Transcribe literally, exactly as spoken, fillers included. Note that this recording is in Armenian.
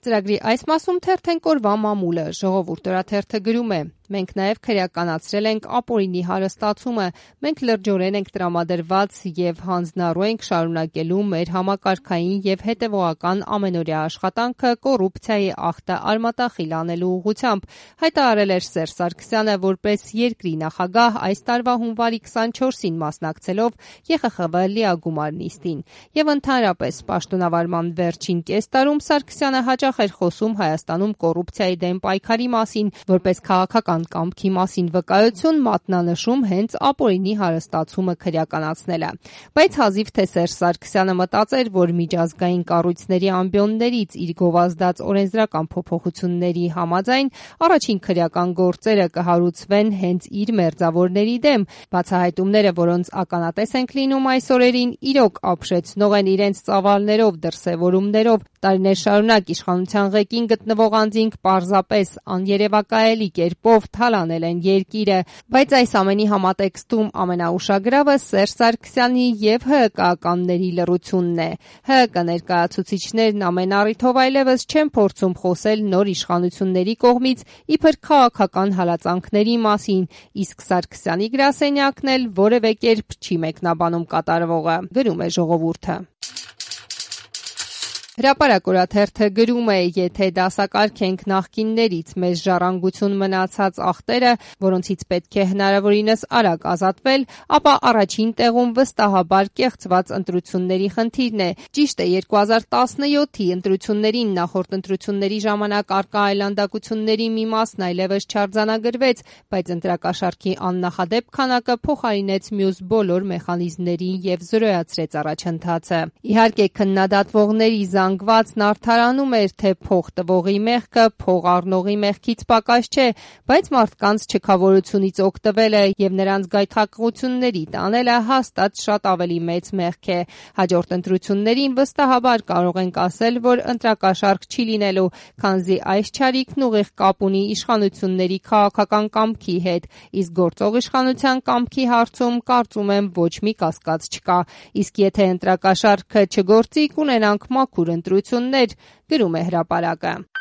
Ծրագրի այս մասում թերթենք օրվա մամուլը, Ժողովուրդ օրաթերթը գրում է. Մենք նաև քրեականացրել ենք ապօրինի հարստացումը, մենք լրջորեն ենք տրամադրված և հանձնառու ենք շարունակելու մեր համակարգային և հետևողական ամենօրյա աշխատանքը կոռուպցիայի աղտը արմատախիլ անելու ուղղությամբ, հայտարարել էր Սերժ Սարգսյանը, որպես երկրի նախագահ այս տարվա հունվարի քսանչորսին մասնակցելով Ե Խ Խ V լիագումար նիստին։ Եվ ընդհանրապես պաշտոնավարման վերջին կես տարում Սարգսյանը հաճախ էր խոսում Հայաստանում կոռուպցիայի դեմ պայքարի մասին, որպես քաղաքական կամքի մասին վկայություն մատնանշում հենց ապօրինի հարստացումը քրեականացնելը։ Բայց հազիվ թե Սերժ Սարգսյանը մտածեր, որ միջազգային կառույցների ամբիոններից իր գովազդած օրենսդրական փոփոխությունների համաձայն առաջին քրեական գործերը կհարուցվեն հենց իր մերձավորների դեմ։ Բացահայտումները, որոնց ականատես ենք լինում այս օրերին, իրոք ապշեցնող են իրենց ծավալներով, դրսևորումներով, տարիներ շարունակ իշխանության ղեկին գտնվող անձինք պարզապես աներևակայելի կերպով թալանել են երկիրը, բայց այս ամենի համատեքստում ամենաուշագրավը Սերժ Սարգսյանի և Հ Հ Կ-ականների լռությունն է։ Հ Հ Կ ներկայացուցիչներն ամեն առիթով այլևս չեն փորձում խոսել նոր իշխանությունների կողմից իբր քաղաքական հալածանքների մասին, իսկ Սարգսյանի գրասենյակն էլ որևէ կերպ չի մեկնաբանում կատարվողը, գրում է Ժողովուրդը։ Հրապարակ օրաթերթը գրում է. եթե դասակարգենք նախկիններից մեզ ժառանգություն մնացած աղտերը, որոնցից պետք է հնարավորինս արագ ազատվել, ապա առաջին տեղում վստահաբար կեղծված ընտրությունների խնդիրն է։ Ճիշտ է, երկու հազար տասնյոթի ընտրություններին նախորդ ընտրությունների ժամանակ առկա այլանդակությունների մի մասն այլևս չարձանագրվեց, բայց ընտրակաշառքի աննախադեպ քանակը փոխարինեց մյուս բոլոր մեխանիզմներին և զրոյացրեց առաջընթացը։ Իհարկե, քննադատվողների զանգվածն արդարանում էր, թե փող տվողի մեղքը փող առնողի մեղքից պակաս չէ, բայց մարդկանց չքավորությունից օգտվելը և նրանց գայթակղությունների տանելը հաստատ շատ ավելի մեծ մեղք է։ Հաջորդ ընտրություններին վստահաբար կարող ենք ասել, որ ընտրակաշառք չի լինելու, քանզի այս չարիքն ուղիղ կապ ունի իշխանությունների քաղաքական կամքի հետ, իսկ գործող իշխանության կամքի հարցում կարծում եմ ոչ մի կասկած չկա։ Իսկ եթե ընտրակաշառքը չգործի, կունենանք մաքուր ընտրություններ, գրում է Հրապարակը։